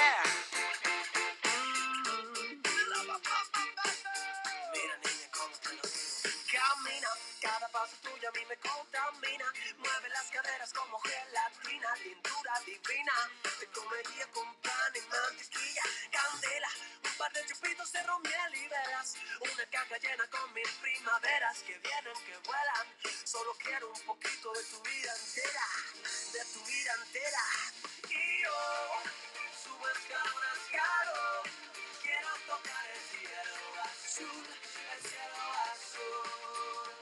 yeah. Mira niña, cómo te lo digo. Camina, cada paso tuyo a mí me contamina. Mueve las caderas como gelatina, lindura divina. Te comería con pan y mantequilla, candela. Un par de chupitos de ron, miel y velas. Una caja llena con mis primaveras que vienen, que vuelan. Solo quiero un poquito de tu vida entera, de tu vida entera.